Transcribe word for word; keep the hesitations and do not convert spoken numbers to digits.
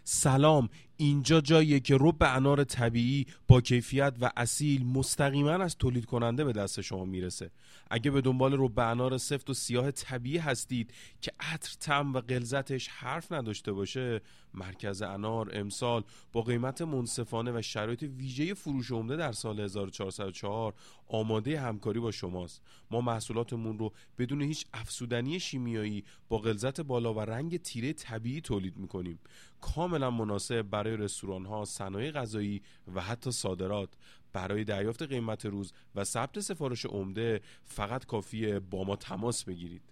سلام، اینجا جاییه که رب انار طبیعی با کیفیت و اصیل مستقیما از تولید کننده به دست شما میرسه. اگه به دنبال رب انار سفت و سیاه طبیعی هستید که عطر، طعم و غلظتش حرف نداشته باشه، مرکز انار امسال با قیمت منصفانه و شرایط ویژه فروش عمده در سال هزار و چهارصد و چهار آماده همکاری با شماست. ما محصولاتمون رو بدون هیچ افزودنی شیمیایی با غلظت بالا و رنگ تیره طبیعی تولید میکنیم، کاملا مناسب برای رستوران‌ها، صنایع غذایی و حتی صادرات. برای دریافت قیمت روز و ثبت سفارش عمده فقط کافیه با ما تماس بگیرید.